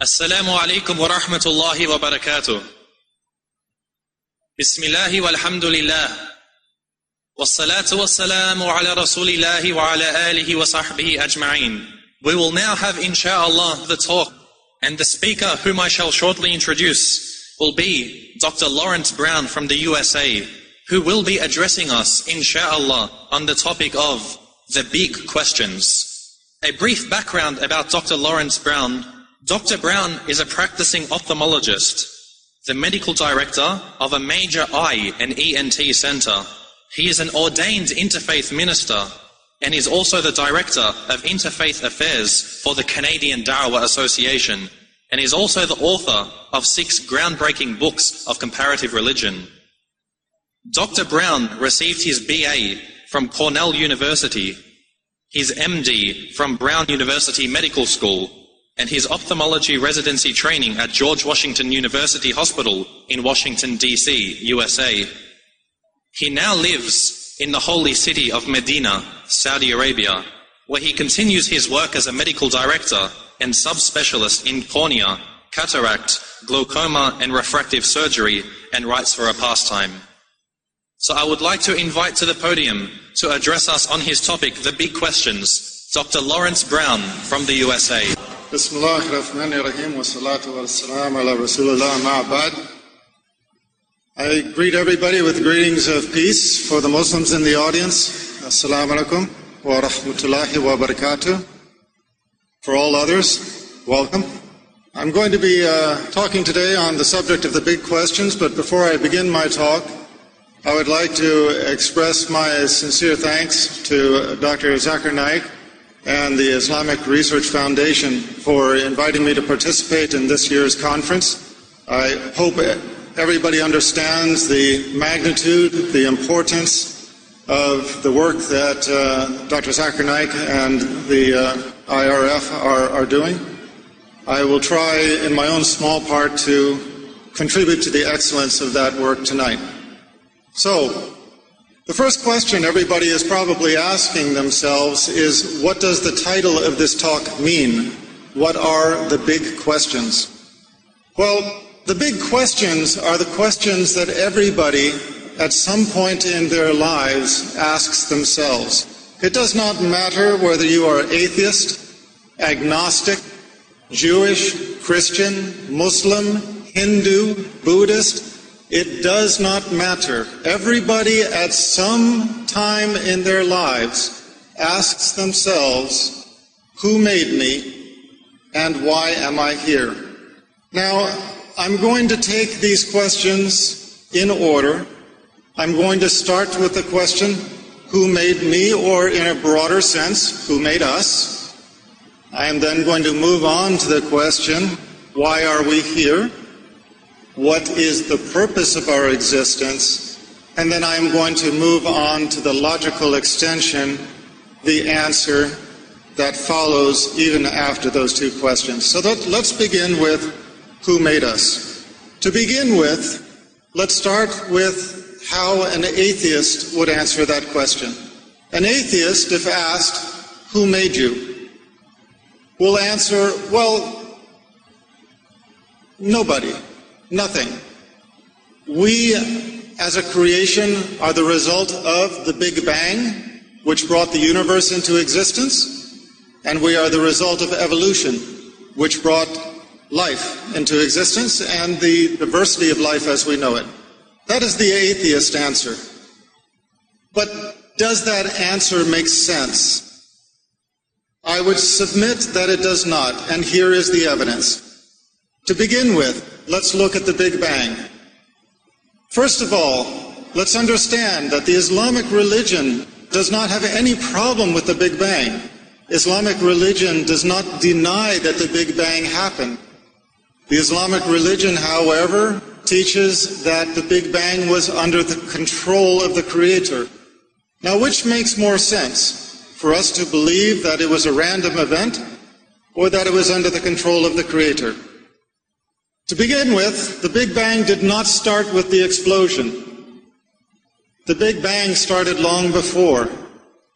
Assalamu alaikum wa rahmatullahi wa barakatuh. Bismillahi walhamdulillah. Wassalatu wassalamu ala rasulillahi wa ala alihi wa sahbihi ajma'een. We will now have insha'Allah the talk, and the speaker whom I shall shortly introduce will be Dr. Lawrence Brown from the USA, who will be addressing us insha'Allah on the topic of the big questions. A brief background about Dr. Lawrence Brown. Dr. Brown is a practicing ophthalmologist, the medical director of a major eye and ENT center. He is an ordained interfaith minister and is also the director of interfaith affairs for the Canadian Dawah Association, and is also the author of 6 groundbreaking books of comparative religion. Dr. Brown received his BA from Cornell University, his MD from Brown University Medical School, and his ophthalmology residency training at George Washington University Hospital in Washington, D.C., USA. He now lives in the holy city of Medina, Saudi Arabia, where he continues his work as a medical director and subspecialist in cornea, cataract, glaucoma, and refractive surgery, and writes for a pastime. So I would like to invite to the podium to address us on his topic, the big questions, Dr. Lawrence Brown from the USA. Bismillah ar-Rahman ar-Rahim wa salatu wa salam ala Rasulullah ma'abad. I greet everybody with greetings of peace. For the Muslims in the audience, Assalamu alaikum wa rahmatullahi wa barakatuh. For all others, welcome. I'm going to be talking today on the subject of the big questions, but before I begin my talk, I would like to express my sincere thanks to Dr. Zakir Naik and the Islamic Research Foundation for inviting me to participate in this year's conference. I hope everybody understands the magnitude, the importance of the work that Dr. Zakir Naik and the IRF are doing. I will try in my own small part to contribute to the excellence of that work tonight. So, the first question everybody is probably asking themselves is, what does the title of this talk mean? What are the big questions? Well, the big questions are the questions that everybody at some point in their lives asks themselves. It does not matter whether you are atheist, agnostic, Jewish, Christian, Muslim, Hindu, Buddhist. It does not matter. Everybody at some time in their lives asks themselves, who made me and why am I here? Now, I'm going to take these questions in order. I'm going to start with the question, who made me, or in a broader sense, who made us? I am then going to move on to the question, why are we here? What is the purpose of our existence? And then I'm going to move on to the logical extension, the answer that follows even after those two questions. So let's begin with who made us. To begin with, let's start with how an atheist would answer that question. An atheist, if asked, who made you, will answer, well, nobody. Nothing. We, as a creation, are the result of the Big Bang, which brought the universe into existence, and we are the result of evolution, which brought life into existence and the diversity of life as we know it. That is the atheist answer. But does that answer make sense? I would submit that it does not, and here is the evidence. To begin with, let's look at the Big Bang. First of all, let's understand that the Islamic religion does not have any problem with the Big Bang. Islamic religion does not deny that the Big Bang happened. The Islamic religion, however, teaches that the Big Bang was under the control of the Creator. Now, which makes more sense? For us to believe that it was a random event, or that it was under the control of the Creator? To begin with, the Big Bang did not start with the explosion. The Big Bang started long before.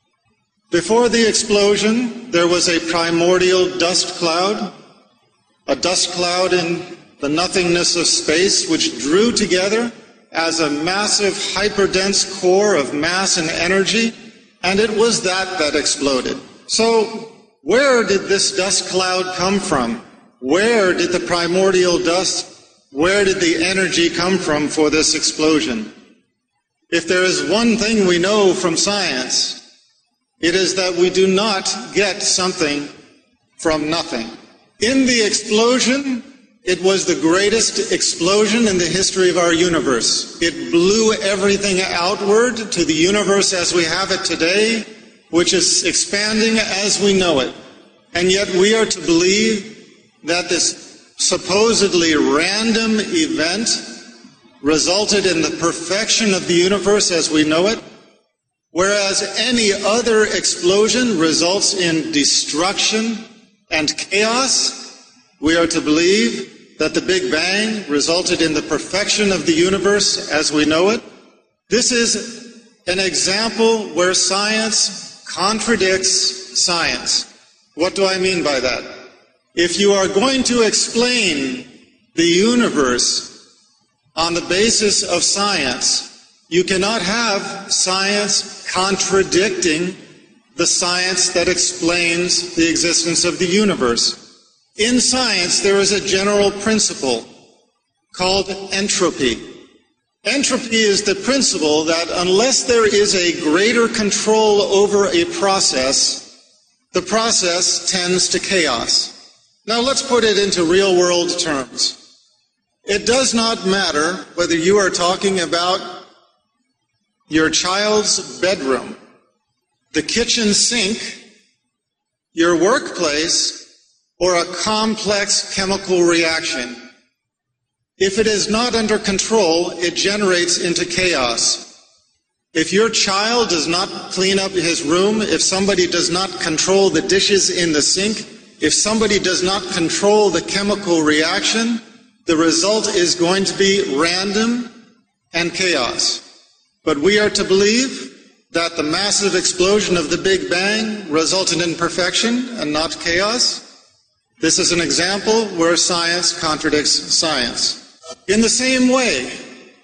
Before the explosion, there was a primordial dust cloud. a dust cloud in the nothingness of space which drew together as a massive hyperdense core of mass and energy, and it was that exploded. So where did this dust cloud come from? Where did the primordial dust, where did the energy come from for this explosion? If there is one thing we know from science, it is that we do not get something from nothing. In the explosion, it was the greatest explosion in the history of our universe. It blew everything outward to the universe as we have it today, which is expanding as we know it. And yet we are to believe that this supposedly random event resulted in the perfection of the universe as we know it, whereas any other explosion results in destruction and chaos. We are to believe that the Big Bang resulted in the perfection of the universe as we know it. This is an example where science contradicts science. What do I mean by that? If you are going to explain the universe on the basis of science, you cannot have science contradicting the science that explains the existence of the universe. In science, there is a general principle called entropy. Entropy is the principle that unless there is a greater control over a process, the process tends to chaos. Now let's put it into real-world terms. It does not matter whether you are talking about your child's bedroom, the kitchen sink, your workplace, or a complex chemical reaction. If it is not under control, it generates into chaos. If your child does not clean up his room, if somebody does not control the dishes in the sink, if somebody does not control the chemical reaction, the result is going to be random and chaos. But we are to believe that the massive explosion of the Big Bang resulted in perfection and not chaos. This is an example where science contradicts science. In the same way,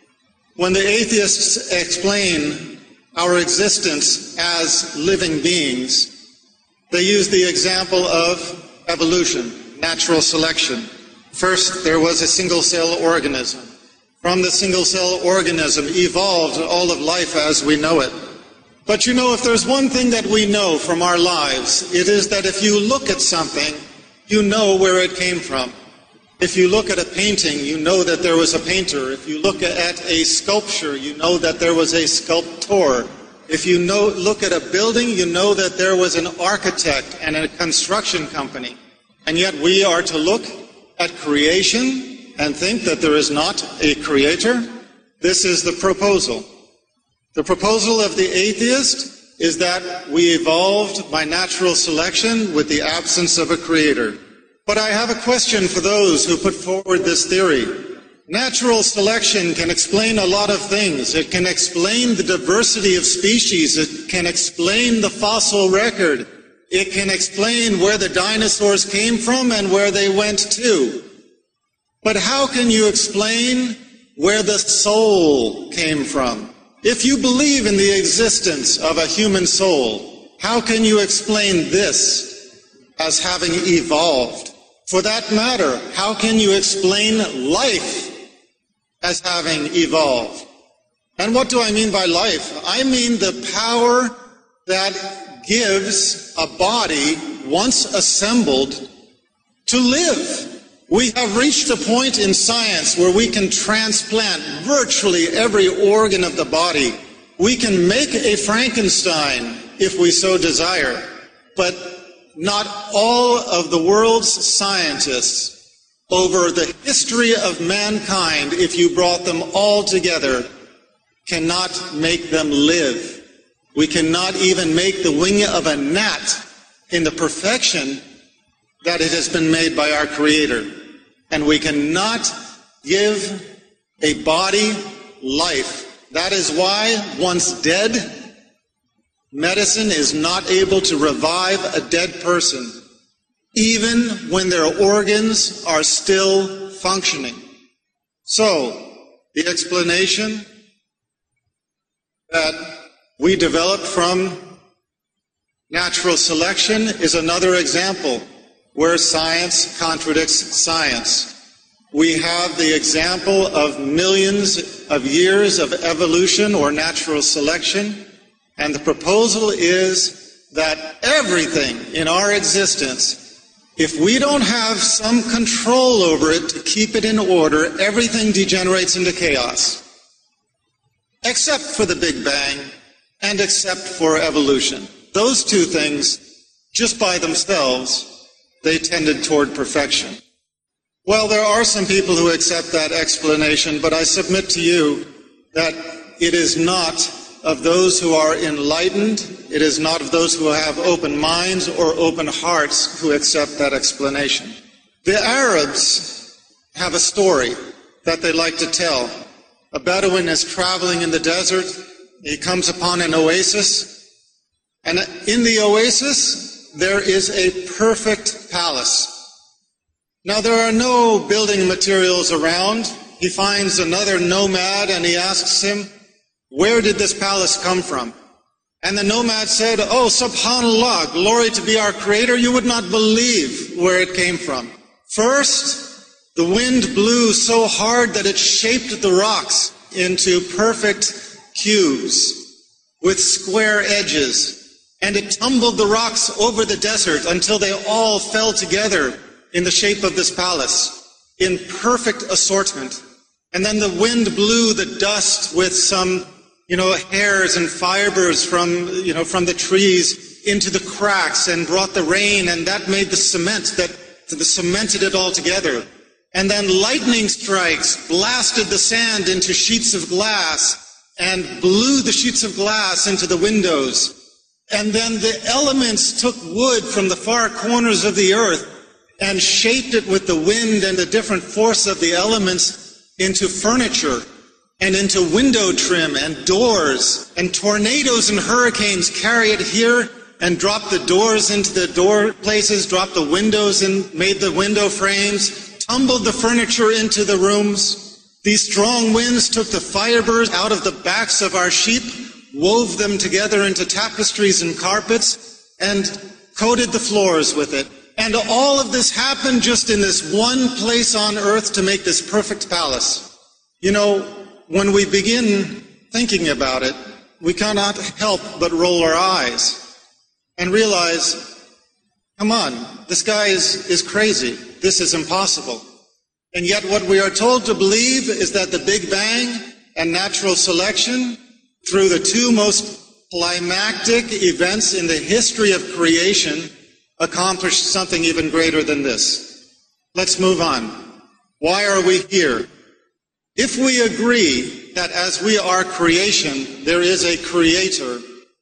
when the atheists explain our existence as living beings, they use the example of evolution, natural selection. First, there was a single-cell organism. From the single-cell organism evolved all of life as we know it. But you know, if there's one thing that we know from our lives, it is that if you look at something, you know where it came from. If you look at a painting, you know that there was a painter. If you look at a sculpture, you know that there was a sculptor. If you look at a building, you know that there was an architect and a construction company. And yet we are to look at creation and think that there is not a creator. This is the proposal. The proposal of the atheist is that we evolved by natural selection with the absence of a creator. But I have a question for those who put forward this theory. Natural selection can explain a lot of things. It can explain the diversity of species. It can explain the fossil record. It can explain where the dinosaurs came from and where they went to. But how can you explain where the soul came from? If you believe in the existence of a human soul, how can you explain this as having evolved? For that matter, how can you explain life as having evolved? And what do I mean by life? I mean the power that gives a body, once assembled, to live. We have reached a point in science where we can transplant virtually every organ of the body. We can make a Frankenstein if we so desire. But not all of the world's scientists over the history of mankind, if you brought them all together, cannot make them live. We cannot even make the wing of a gnat in the perfection that it has been made by our Creator. And we cannot give a body life. That is why, once dead, medicine is not able to revive a dead person. even when their organs are still functioning. So, the explanation that we developed from natural selection is another example where science contradicts science. We have the example of millions of years of evolution or natural selection, and the proposal is that everything in our existence, if we don't have some control over it to keep it in order, everything degenerates into chaos. Except for the Big Bang and except for evolution. Those two things, just by themselves, they tended toward perfection. Well, there are some people who accept that explanation, but I submit to you that it is not of those who are enlightened, it is not of those who have open minds or open hearts who accept that explanation. The Arabs have a story that they like to tell. A Bedouin is traveling in the desert. He comes upon an oasis, and in the oasis there is a perfect palace. Now there are no building materials around. He finds another nomad and he asks him, "Where did this palace come from?" And the nomad said, "Oh, subhanallah, glory to be our creator, you would not believe where it came from. First, the wind blew so hard that it shaped the rocks into perfect cubes with square edges, and it tumbled the rocks over the desert until they all fell together in the shape of this palace, in perfect assortment. And then the wind blew the dust with some, hairs and fibers from the trees into the cracks and brought the rain, and that made the cement that cemented it all together. And then lightning strikes blasted the sand into sheets of glass and blew the sheets of glass into the windows. And then the elements took wood from the far corners of the earth and shaped it with the wind and the different force of the elements into furniture and into window trim and doors. And tornadoes and hurricanes carry it here and drop the doors into the door places, drop the windows and made the window frames, tumbled the furniture into the rooms. These strong winds took the fibers out of the backs of our sheep, wove them together into tapestries and carpets, and coated the floors with it. And all of this happened just in this one place on earth to make this perfect palace. When we begin thinking about it, we cannot help but roll our eyes and realize, come on, this guy is crazy. This is impossible. And yet what we are told to believe is that the Big Bang and natural selection, through the two most climactic events in the history of creation, accomplished something even greater than this. Let's move on. Why are we here? If we agree that as we are creation, there is a creator,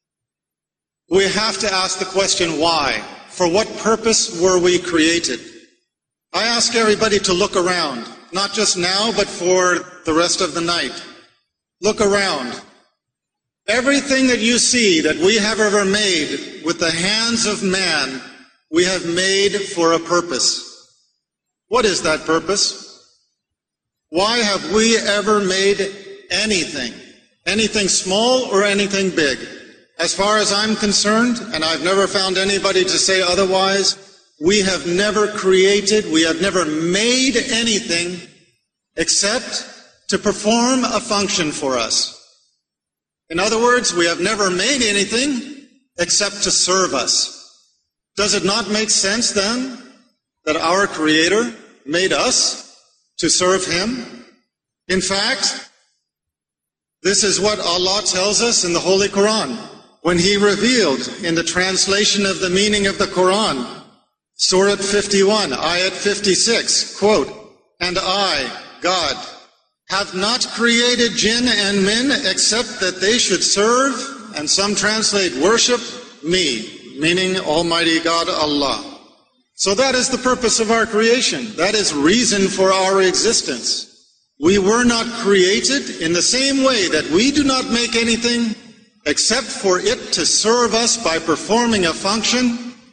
we have to ask the question, why? For what purpose were we created? I ask everybody to look around, not just now, but for the rest of the night. Look around. Everything that you see that we have ever made with the hands of man, we have made for a purpose. What is that purpose? Why have we ever made anything? Anything small or anything big? As far as I'm concerned, and I've never found anybody to say otherwise, we have never created, we have never made anything except to perform a function for us. In other words, we have never made anything except to serve us. Does it not make sense then that our Creator made us to serve Him? In fact, this is what Allah tells us in the Holy Quran when He revealed in the translation of the meaning of the Quran, Surah 51, Ayat 56, quote, "And I, God, have not created jinn and men except that they should serve," and some translate worship, "me," meaning Almighty God Allah. So that is the purpose of our creation. That is reason for our existence. We were not created in the same way that we do not make anything except for it to serve us by performing a function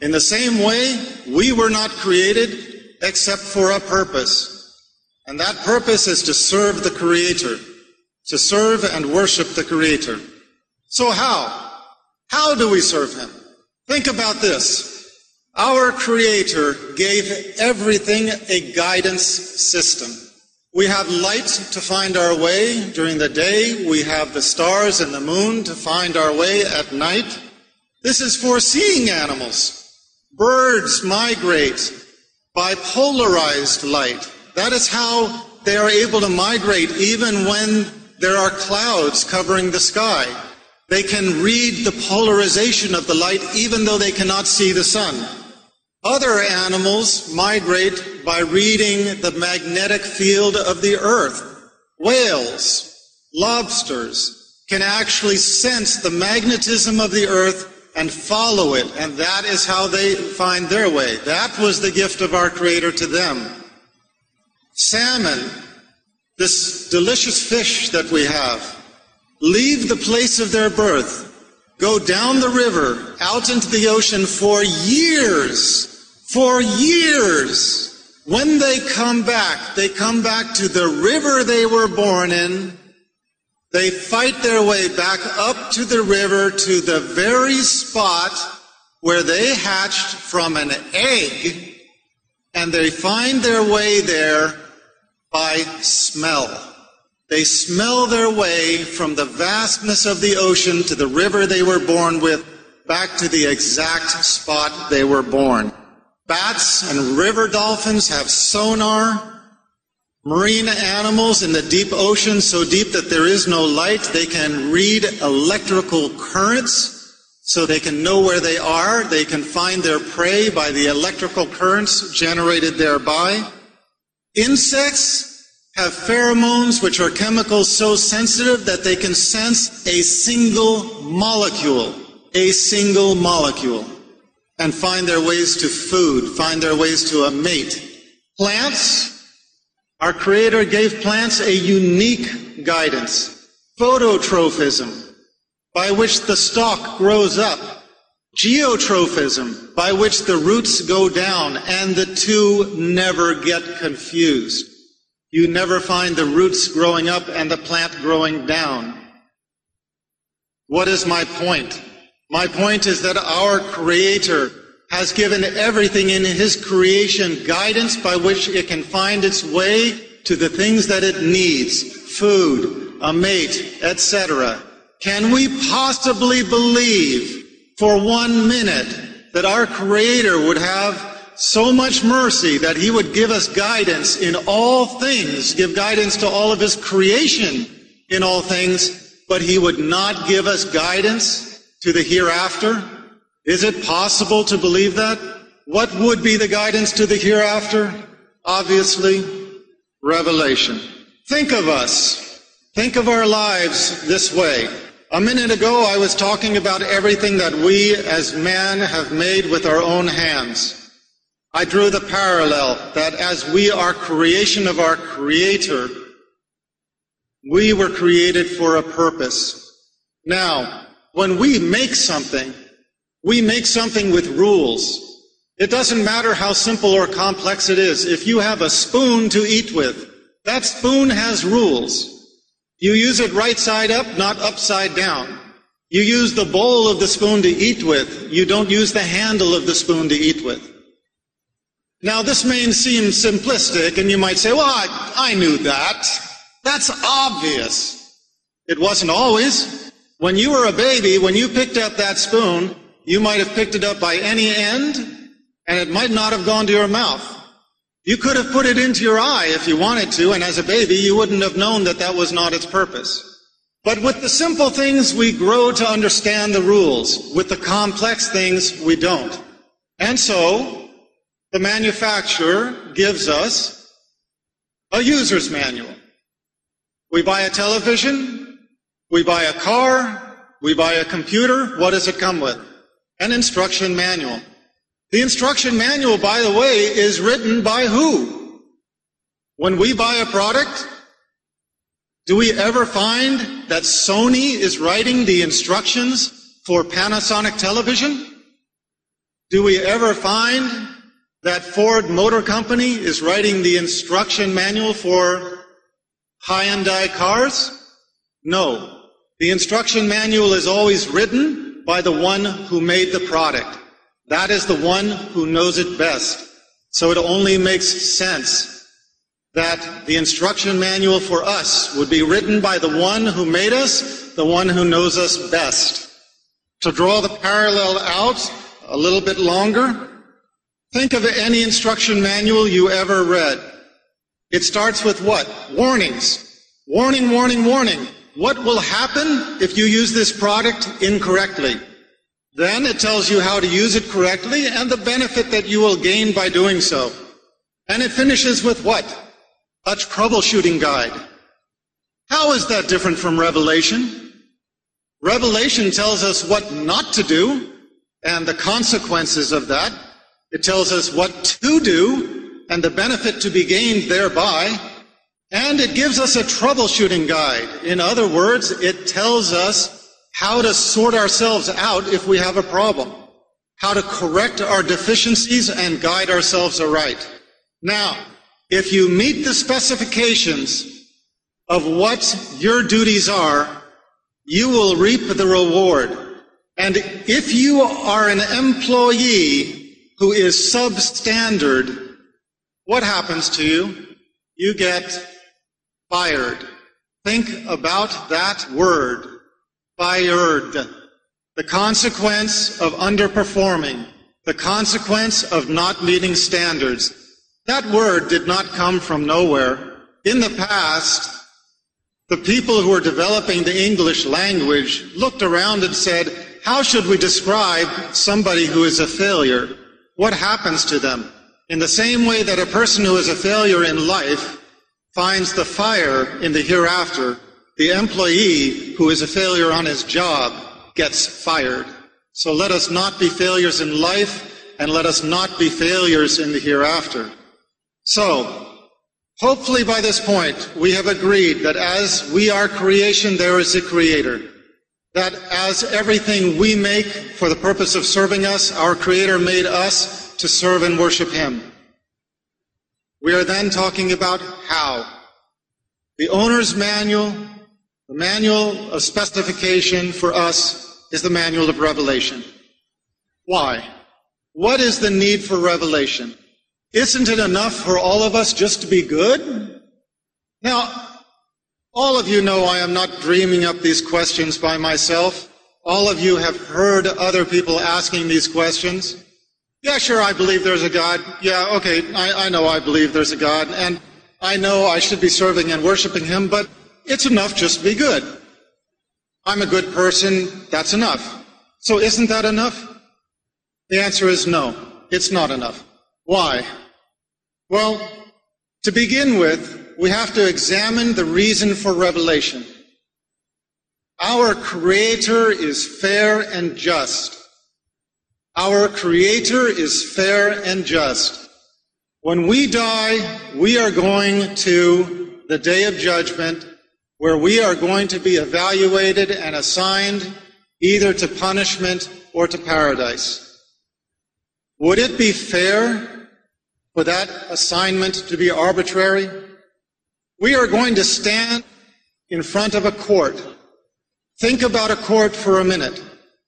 In the same way, we were not created except for a purpose. And that purpose is to serve the Creator, to serve and worship the Creator. So how? How do we serve Him? Think about this. Our Creator gave everything a guidance system. We have light to find our way during the day. We have the stars and the moon to find our way at night. This is for seeing animals. Birds migrate by polarized light. That is how they are able to migrate even when there are clouds covering the sky. They can read the polarization of the light even though they cannot see the sun. Other animals migrate by reading the magnetic field of the earth. Whales, lobsters can actually sense the magnetism of the earth and follow it, and that is how they find their way. That was the gift of our Creator to them. Salmon, this delicious fish that we have, leave the place of their birth, go down the river, out into the ocean for years. For years. When they come back to the river they were born in. They fight their way back up to the river to the very spot where they hatched from an egg, and they find their way there by smell. They smell their way from the vastness of the ocean to the river they were born with, back to the exact spot they were born. Bats and river dolphins have sonar. Marine animals in the deep ocean, so deep that there is no light, they can read electrical currents, so they can know where they are. They can find their prey by the electrical currents generated thereby. Insects have pheromones, which are chemicals so sensitive that they can sense a single molecule, and find their ways to food, find their ways to a mate. Plants, our Creator gave plants a unique guidance. Phototrophism, by which the stalk grows up. Geotrophism, by which the roots go down, and the two never get confused. You never find the roots growing up and the plant growing down. What is my point? My point is that our Creator has given everything in His creation guidance by which it can find its way to the things that it needs, food, a mate, etc. Can we possibly believe for 1 minute that our Creator would have so much mercy that He would give us guidance in all things, give guidance to all of His creation in all things, but He would not give us guidance to the hereafter? Is it possible to believe that? What would be the guidance to the hereafter? Obviously, revelation. Think of us. Think of our lives this way. A minute ago, I was talking about everything that we as man have made with our own hands. I drew the parallel that as we are creation of our Creator, we were created for a purpose. Now, when we make something with rules. It doesn't matter how simple or complex it is. If you have a spoon to eat with, that spoon has rules. You use it right side up, not upside down. You use the bowl of the spoon to eat with. You don't use the handle of the spoon to eat with. Now, this may seem simplistic, and you might say, well, I knew that. That's obvious. It wasn't always. When you were a baby, when you picked up that spoon, you might have picked it up by any end, and it might not have gone to your mouth. You could have put it into your eye if you wanted to, and as a baby, you wouldn't have known that that was not its purpose. But with the simple things, we grow to understand the rules. With the complex things, we don't. And so, the manufacturer gives us a user's manual. We buy a television, we buy a car, we buy a computer. What does it come with? An instruction manual. The instruction manual, by the way, is written by who? When we buy a product, do we ever find that Sony is writing the instructions for Panasonic television? Do we ever find that Ford Motor Company is writing the instruction manual for Hyundai cars? No. The instruction manual is always written by the one who made the product. That is the one who knows it best. So it only makes sense that the instruction manual for us would be written by the one who made us, the one who knows us best. To draw the parallel out a little bit longer, think of any instruction manual you ever read. It starts with what? Warnings. Warning, warning, warning. What will happen if you use this product incorrectly? Then it tells you how to use it correctly and the benefit that you will gain by doing so. And it finishes with what? A troubleshooting guide. How is that different from Revelation? Revelation tells us what not to do and the consequences of that. It tells us what to do and the benefit to be gained thereby. And it gives us a troubleshooting guide. In other words, it tells us how to sort ourselves out if we have a problem, how to correct our deficiencies and guide ourselves aright. Now, if you meet the specifications of what your duties are, you will reap the reward. And if you are an employee who is substandard, what happens to you? You get fired. Think about that word. Fired. The consequence of underperforming. The consequence of not meeting standards. That word did not come from nowhere. In the past, the people who were developing the English language looked around and said, how should we describe somebody who is a failure? What happens to them? In the same way that a person who is a failure in life finds the fire in the hereafter, the employee who is a failure on his job gets fired. So let us not be failures in life, and let us not be failures in the hereafter. So, hopefully by this point, we have agreed that as we are creation, there is a creator. That as everything we make for the purpose of serving us, our creator made us to serve and worship him. We are then talking about how. The owner's manual, the manual of specification for us is the manual of revelation. Why? What is the need for revelation? Isn't it enough for all of us just to be good? Now, all of you know I am not dreaming up these questions by myself. All of you have heard other people asking these questions. Yeah, sure, I believe there's a God. Yeah, okay, I know I believe there's a God, and I know I should be serving and worshiping him, but it's enough just to be good. I'm a good person, that's enough. So isn't that enough? The answer is no, it's not enough. Why? Well, to begin with, we have to examine the reason for revelation. Our Creator is fair and just. Our Creator is fair and just. When we die, we are going to the day of judgment, where we are going to be evaluated and assigned either to punishment or to paradise. Would it be fair for that assignment to be arbitrary? We are going to stand in front of a court. Think about a court for a minute.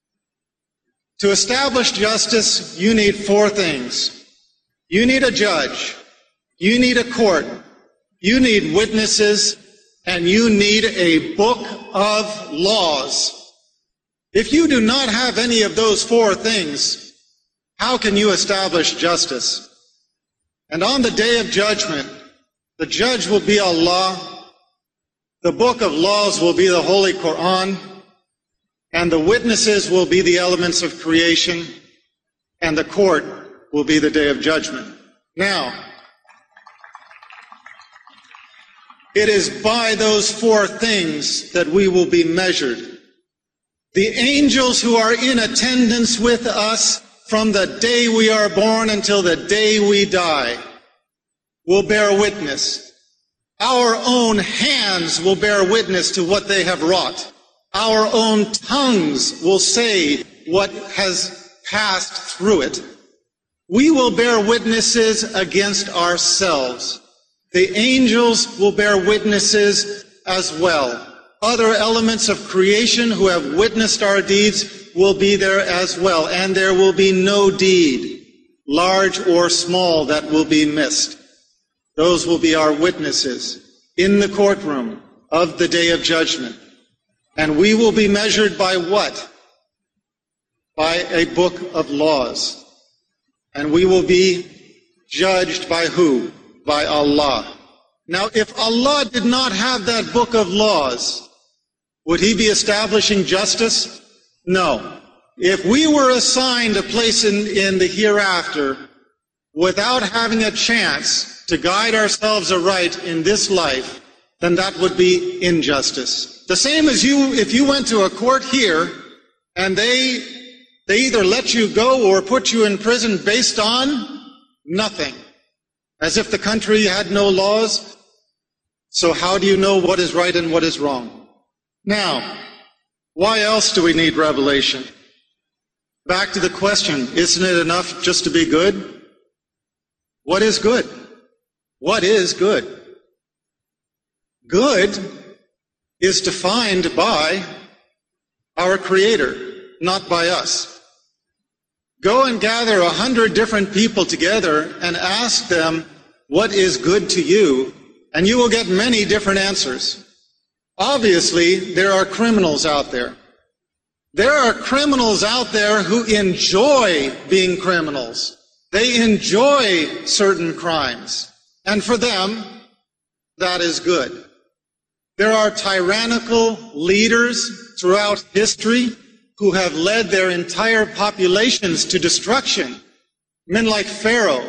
To establish justice, you need four things. You need a judge. You need a court. You need witnesses. And you need a book of laws. If you do not have any of those four things, how can you establish justice? And on the day of judgment, the judge will be Allah, the book of laws will be the Holy Quran, and the witnesses will be the elements of creation, and the court will be the day of judgment. Now, it is by those four things that we will be measured. The angels who are in attendance with us from the day we are born until the day we die will bear witness. Our own hands will bear witness to what they have wrought. Our own tongues will say what has passed through it. We will bear witnesses against ourselves. The angels will bear witnesses as well. Other elements of creation who have witnessed our deeds will be there as well. And there will be no deed, large or small, that will be missed. Those will be our witnesses in the courtroom of the day of judgment. And we will be measured by what? By a book of laws. And we will be judged by who? By Allah. Now, if Allah did not have that book of laws, would He be establishing justice? No. If we were assigned a place in the hereafter without having a chance to guide ourselves aright in this life, then that would be injustice. The same as if you went to a court here and they either let you go or put you in prison based on nothing, as if the country had no laws. So how do you know what is right and what is wrong? Now, why else do we need revelation? Back to the question, isn't it enough just to be good? What is good? What is good? Good is defined by our Creator, not by us. Go and gather 100 different people together and ask them, what is good to you? And you will get many different answers. Obviously, there are criminals out there. There are criminals out there who enjoy being criminals. They enjoy certain crimes. And for them, that is good. There are tyrannical leaders throughout history who have led their entire populations to destruction. Men like Pharaoh.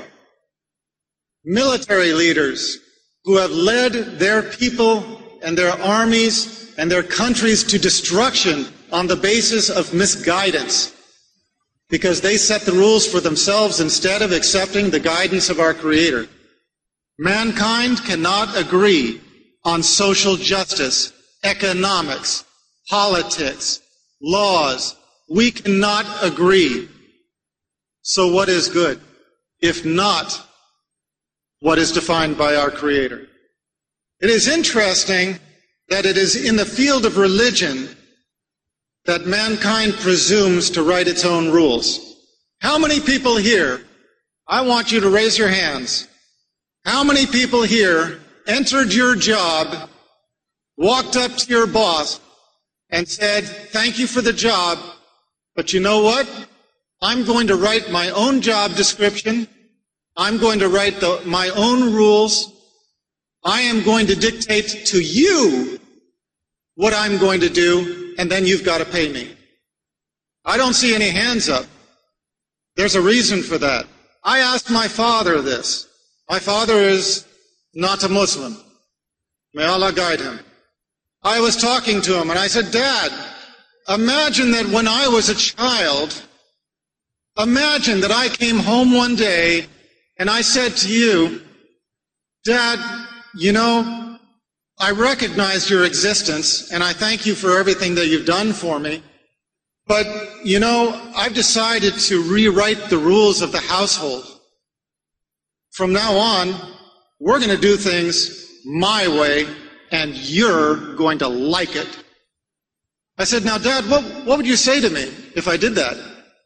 Military leaders who have led their people and their armies and their countries to destruction on the basis of misguidance, because they set the rules for themselves instead of accepting the guidance of our Creator. Mankind cannot agree on social justice, economics, politics, laws. We cannot agree. So what is good, if not what is defined by our Creator? It is interesting that it is in the field of religion that mankind presumes to write its own rules. How many people here, I want you to raise your hands, how many people here entered your job, walked up to your boss, and said, thank you for the job, but you know what? I'm going to write my own job description. I'm going to write my own rules. I am going to dictate to you what I'm going to do, and then you've got to pay me. I don't see any hands up. There's a reason for that. I asked my father this. My father is not a Muslim. May Allah guide him. I was talking to him and I said, Dad, imagine that when I was a child, imagine that I came home one day and I said to you, Dad, you know, I recognize your existence and I thank you for everything that you've done for me. But, you know, I've decided to rewrite the rules of the household. From now on, we're going to do things my way and you're going to like it. I said, now, Dad, what would you say to me if I did that?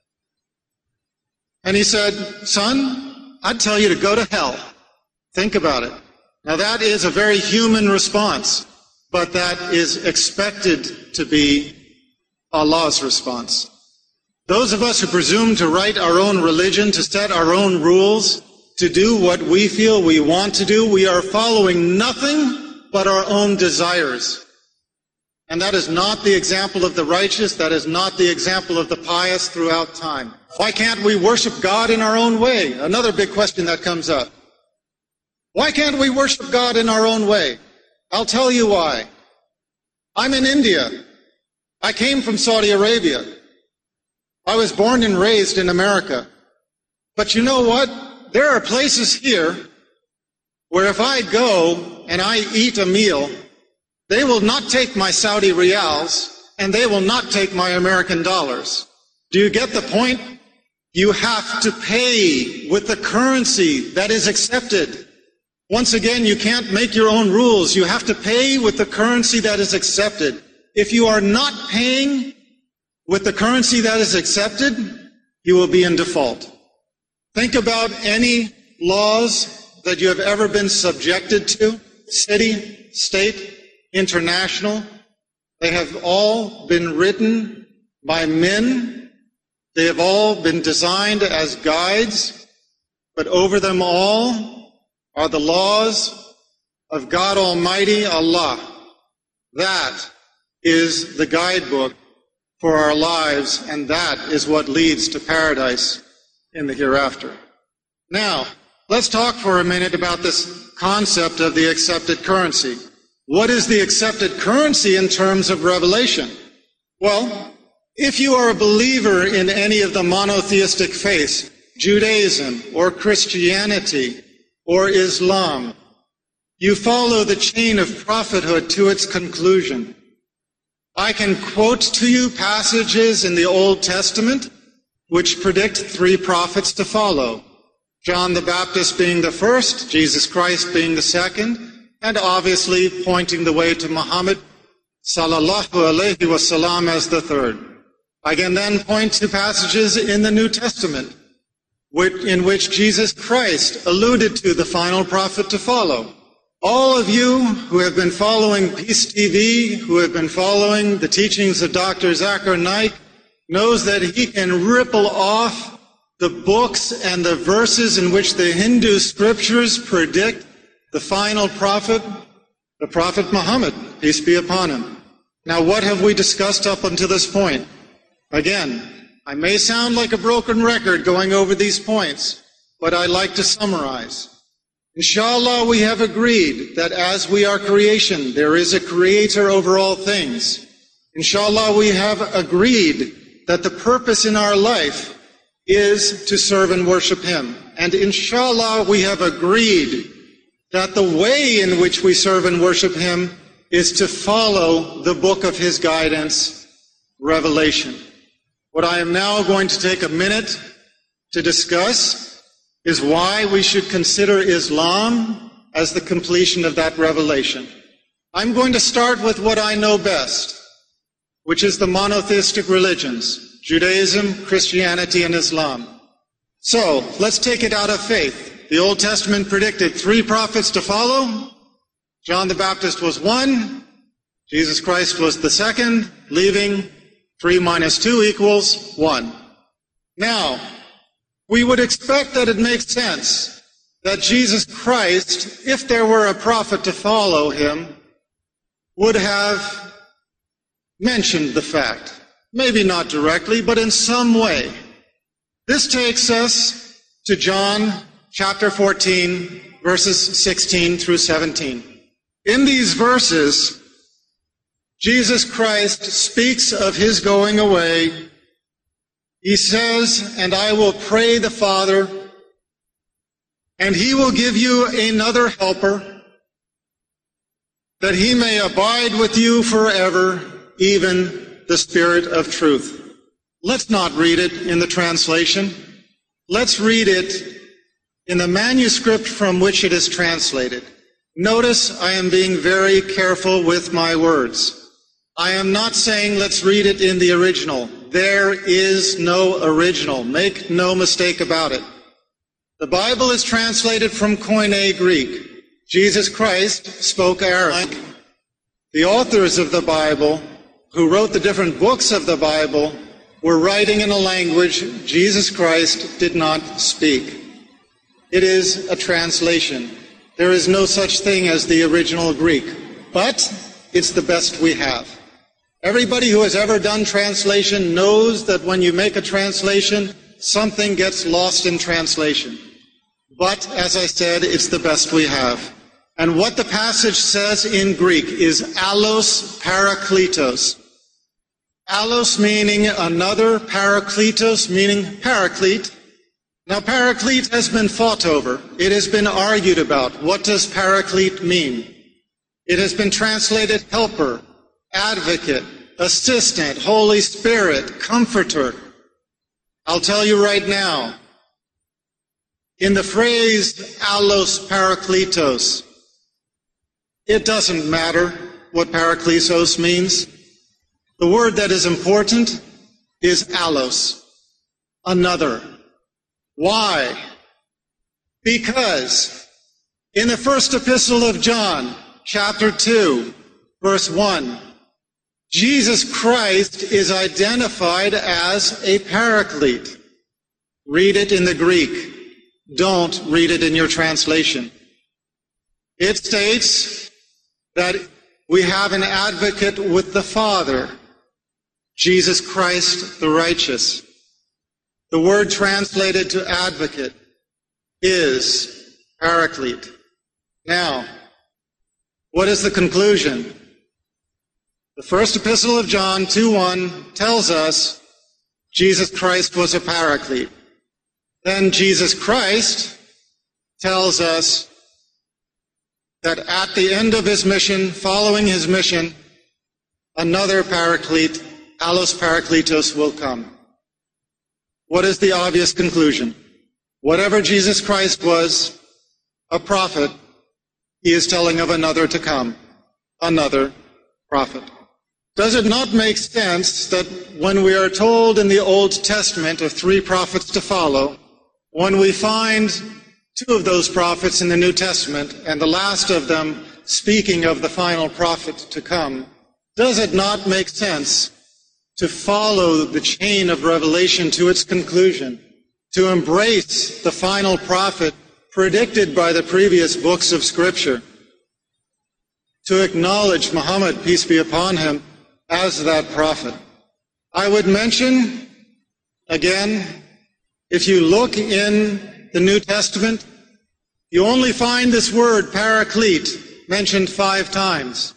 And he said, son, I'd tell you to go to hell. Think about it. Now, that is a very human response, but that is expected to be Allah's response. Those of us who presume to write our own religion, to set our own rules, to do what we feel we want to do, we are following nothing but our own desires. And that is not the example of the righteous, that is not the example of the pious throughout time. Why can't we worship God in our own way? Another big question that comes up. Why can't we worship God in our own way? I'll tell you why. I'm in India. I came from Saudi Arabia. I was born and raised in America. But you know what? There are places here where if I go and I eat a meal, they will not take my Saudi riyals and they will not take my American dollars. Do you get the point? You have to pay with the currency that is accepted. Once again, you can't make your own rules. You have to pay with the currency that is accepted. If you are not paying with the currency that is accepted, you will be in default. Think about any laws that you have ever been subjected to, city, state, international. They have all been written by men. They have all been designed as guides, but over them all are the laws of God Almighty Allah. That is the guidebook for our lives, and that is what leads to paradise in the hereafter. Now, let's talk for a minute about this concept of the accepted currency. What is the accepted currency in terms of revelation? Well, if you are a believer in any of the monotheistic faiths, Judaism or Christianity or Islam, you follow the chain of prophethood to its conclusion. I can quote to you passages in the Old Testament which predict 3 prophets to follow. John the Baptist being the first, Jesus Christ being the second, and obviously pointing the way to Muhammad sallallahu alaihi wasallam as the third. I can then point to passages in the New Testament in which Jesus Christ alluded to the final prophet to follow. All of you who have been following Peace TV, who have been following the teachings of Dr. Zakir Naik, knows that he can ripple off the books and the verses in which the Hindu scriptures predict the final prophet, the Prophet Muhammad, peace be upon him. Now, what have we discussed up until this point? Again, I may sound like a broken record going over these points, but I like to summarize. Inshallah, we have agreed that as we are creation, there is a creator over all things. Inshallah, we have agreed that the purpose in our life is to serve and worship him. And inshallah, we have agreed that the way in which we serve and worship him is to follow the book of his guidance, Revelation. What I am now going to take a minute to discuss is why we should consider Islam as the completion of that revelation. I'm going to start with what I know best, which is the monotheistic religions, Judaism, Christianity, and Islam. So, let's take it out of faith. The Old Testament predicted 3 prophets to follow. John the Baptist was 1. Jesus Christ was the second, leaving 3 minus 2 equals 1. Now, we would expect that it makes sense that Jesus Christ, if there were a prophet to follow him, would have mentioned the fact. Maybe not directly, but in some way. This takes us to John chapter 14, verses 16 through 17. In these verses, Jesus Christ speaks of his going away. He says, "And I will pray the Father, and he will give you another helper, that he may abide with you forever, even the Spirit of truth." Let's not read it in the translation. Let's read it in the manuscript from which it is translated. Notice I am being very careful with my words. I am not saying let's read it in the original. There is no original. Make no mistake about it. The Bible is translated from Koine Greek. Jesus Christ spoke Arabic. The authors of the Bible, who wrote the different books of the Bible, were writing in a language Jesus Christ did not speak. It is a translation. There is no such thing as the original Greek, but it's the best we have. Everybody who has ever done translation knows that when you make a translation, something gets lost in translation. But, as I said, it's the best we have. And what the passage says in Greek is allos parakletos. Allos meaning another, parakletos meaning paraclete. Now, paraclete has been fought over. It has been argued about. What does paraclete mean? It has been translated helper, advocate, assistant, Holy Spirit, comforter. I'll tell you right now, in the phrase allos parakletos, it doesn't matter what parakletos means. The word that is important is allos, another. Why? Because in the first epistle of John, chapter 2, verse 1, Jesus Christ is identified as a paraclete. Read it in the Greek. Don't read it in your translation. It states that we have an advocate with the Father, Jesus Christ the righteous. The word translated to advocate is paraclete. Now, what is the conclusion? The first epistle of John 2:1 tells us Jesus Christ was a paraclete. Then Jesus Christ tells us that at the end of his mission, following his mission, another paraclete, allos parakletos, will come. What is the obvious conclusion? Whatever Jesus Christ was, a prophet, he is telling of another to come, another prophet. Does it not make sense that when we are told in the Old Testament of 3 prophets to follow, when we find 2 of those prophets in the New Testament, and the last of them speaking of the final prophet to come, does it not make sense to follow the chain of revelation to its conclusion, to embrace the final prophet predicted by the previous books of Scripture, to acknowledge Muhammad, peace be upon him, as that prophet? I would mention, again, if you look in the New Testament, you only find this word paraclete mentioned 5 times.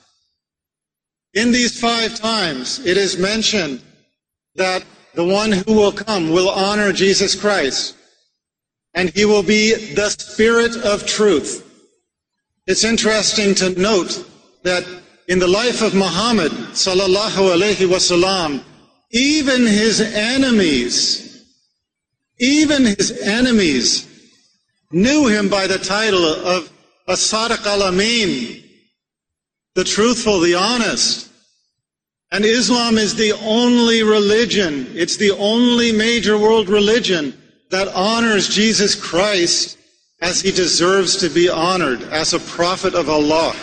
In these 5 times, it is mentioned that the one who will come will honor Jesus Christ, and he will be the Spirit of truth. It's interesting to note that in the life of Muhammad, sallallahu alaihi wasallam, even his enemies knew him by the title of As-Sadiq al-Amin, the truthful, the honest. And Islam is the only religion, it's the only major world religion that honors Jesus Christ as he deserves to be honored, as a prophet of Allah.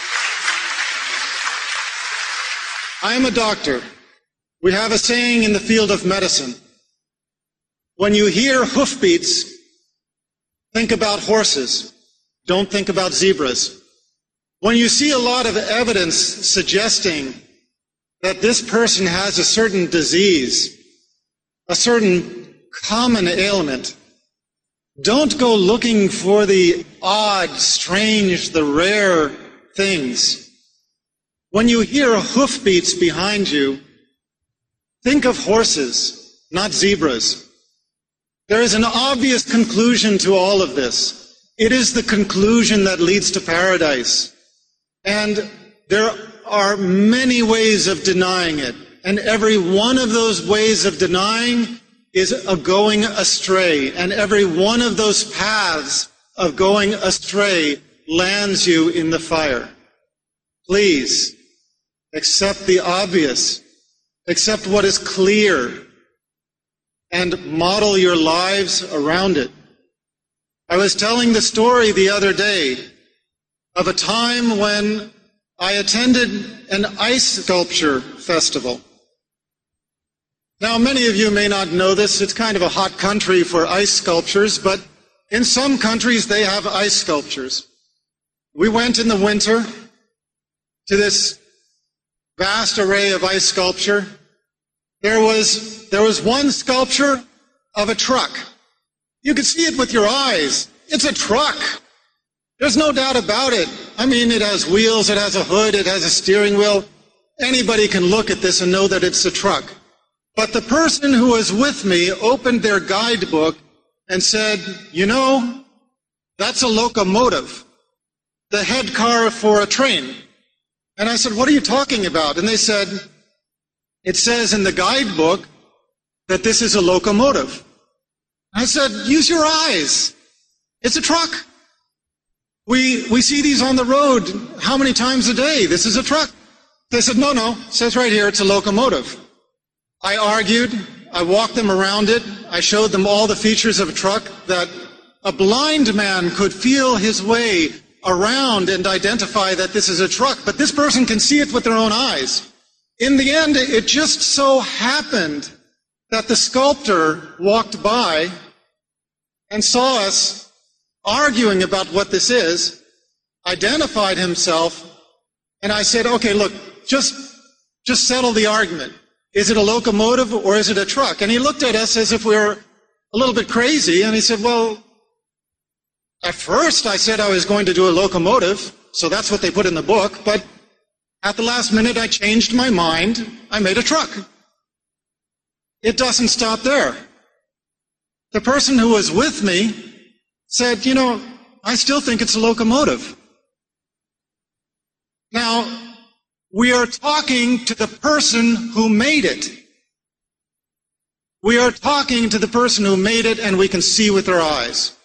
I am a doctor. We have a saying in the field of medicine. When you hear hoofbeats, think about horses. Don't think about zebras. When you see a lot of evidence suggesting that this person has a certain disease, a certain common ailment, don't go looking for the odd, strange, the rare things. When you hear hoofbeats behind you, think of horses, not zebras. There is an obvious conclusion to all of this. It is the conclusion that leads to paradise. And there are many ways of denying it. And every one of those ways of denying is a going astray. And every one of those paths of going astray lands you in the fire. Please, accept the obvious. Accept what is clear. And model your lives around it. I was telling the story the other day of a time when I attended an ice sculpture festival. Now, many of you may not know this. It's kind of a hot country for ice sculptures, but in some countries they have ice sculptures. We went in the winter to this vast array of ice sculpture. There was one sculpture of a truck. You could see it with your eyes. It's a truck. There's no doubt about it. I mean, it has wheels, it has a hood, it has a steering wheel. Anybody can look at this and know that it's a truck. But the person who was with me opened their guidebook and said, you know, that's a locomotive, the head car for a train. And I said, what are you talking about? And they said, it says in the guidebook that this is a locomotive. I said, use your eyes. It's a truck. We see these on the road how many times a day? This is a truck. They said, no, it says right here it's a locomotive. I argued. I walked them around it. I showed them all the features of a truck that a blind man could feel his way around and identify that this is a truck, but this person can see it with their own eyes. In the end, it just so happened that the sculptor walked by and saw us arguing about what this is, identified himself, and I said, okay, look, just settle the argument. Is it a locomotive or is it a truck? And he looked at us as if we were a little bit crazy, and he said, well, at first I said I was going to do a locomotive, so that's what they put in the book, but at the last minute I changed my mind. I made a truck. It doesn't stop there. The person who was with me said, I still think it's a locomotive. Now, we are talking to the person who made it. We are talking to the person who made it, and we can see with our eyes.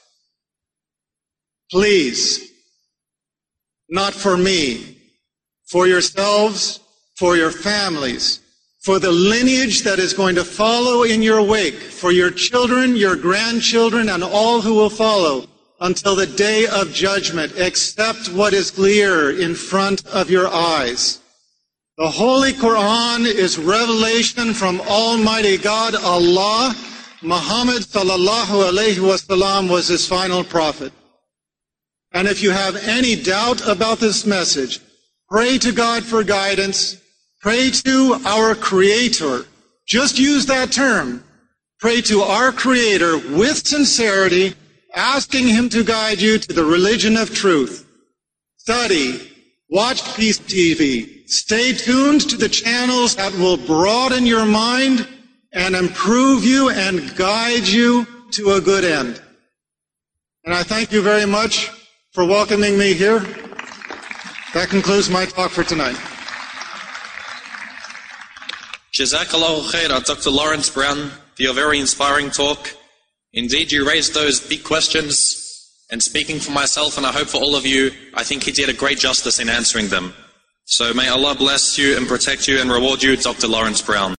Please, not for me, for yourselves, for your families, for the lineage that is going to follow in your wake, for your children, your grandchildren, and all who will follow until the day of judgment, accept what is clear in front of your eyes. The Holy Quran is revelation from Almighty God, Allah. Muhammad sallallahu alayhi wasallam was his final prophet. And if you have any doubt about this message, pray to God for guidance. Pray to our Creator. Just use that term. Pray to our Creator with sincerity, asking Him to guide you to the religion of truth. Study. Watch Peace TV. Stay tuned to the channels that will broaden your mind and improve you and guide you to a good end. And I thank you very much for welcoming me here. That concludes my talk for tonight. Jazakallahu khair, Dr. Lawrence Brown, for your very inspiring talk. Indeed, you raised those big questions, and speaking for myself, and I hope for all of you, I think he did a great justice in answering them. So may Allah bless you and protect you and reward you, Dr. Lawrence Brown.